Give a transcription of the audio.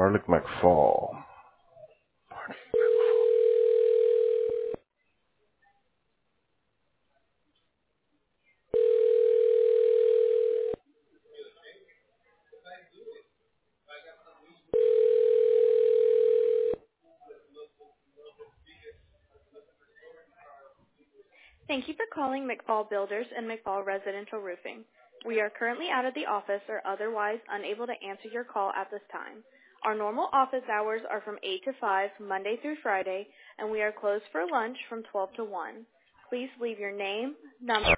Harlick McFall. Thank you for calling McFall Builders and McFall Residential Roofing. We are currently out of the office or otherwise unable to answer your call at this time. Our normal office hours are from 8 to 5, Monday through Friday, and we are closed for lunch from 12 to 1. Please leave your name, number,